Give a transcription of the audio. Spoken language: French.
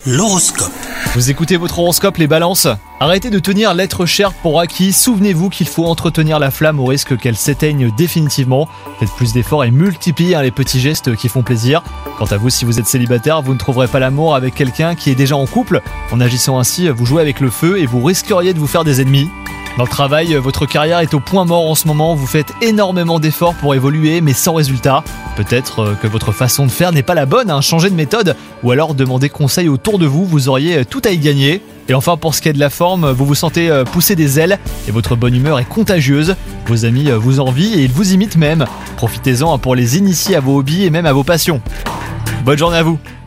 L'horoscope. Vous écoutez votre horoscope les balances ? Arrêtez de tenir l'être cher pour acquis, souvenez-vous qu'il faut entretenir la flamme au risque qu'elle s'éteigne définitivement. Faites plus d'efforts et multipliez les petits gestes qui font plaisir. Quant à vous, si vous êtes célibataire, vous ne trouverez pas l'amour avec quelqu'un qui est déjà en couple. En agissant ainsi, vous jouez avec le feu et vous risqueriez de vous faire des ennemis. Dans le travail, votre carrière est au point mort en ce moment, vous faites énormément d'efforts pour évoluer mais sans résultat. Peut-être que votre façon de faire n'est pas la bonne, changez de méthode ou alors demandez conseil autour de vous, vous auriez tout à y gagner. Et enfin pour ce qui est de la forme, vous vous sentez pousser des ailes et votre bonne humeur est contagieuse. Vos amis vous envient et ils vous imitent même. Profitez-en pour les initier à vos hobbies et même à vos passions. Bonne journée à vous!